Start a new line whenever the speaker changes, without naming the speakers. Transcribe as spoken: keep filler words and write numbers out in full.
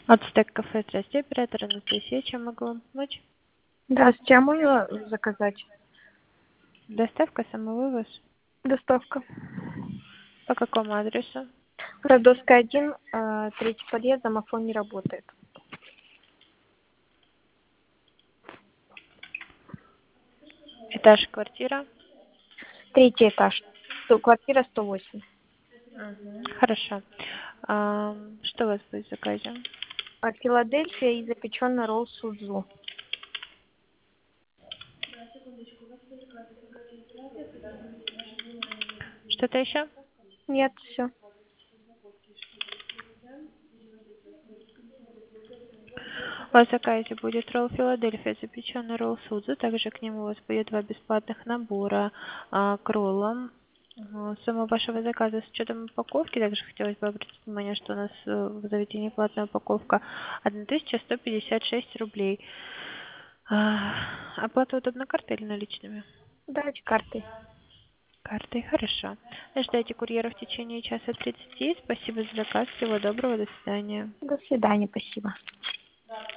Ацтек кафе, здравствуйте, оператор Анастасия, чем могу вам помочь?
Здравствуйте, а можно заказать
Доставка, самовывоз.
доставка?
По какому адресу?
Родовская один, э, третий подъезд, домофон не работает.
Этаж, квартира?
Третий этаж, сто- квартира сто восемь.
Мгм. Хорошо. Ам, что у вас будет в заказе?
А Филадельфия и запеченный ролл судзу.
Что-то еще?
Нет, все.
У вас в заказе будет ролл Филадельфия, запеченный ролл Судзу. Также к нему у вас будет два бесплатных набора а, к роллам. Ага, сумма вашего заказа с учетом упаковки, также хотелось бы обратить внимание, что у нас э, в заведении платная упаковка тысяча сто пятьдесят шесть рублей. А, оплата удобна картой или наличными?
Давайте картой.
Картой, хорошо. Ждайте курьера в течение часа тридцати. Спасибо за заказ. Всего доброго. До свидания.
До свидания, спасибо.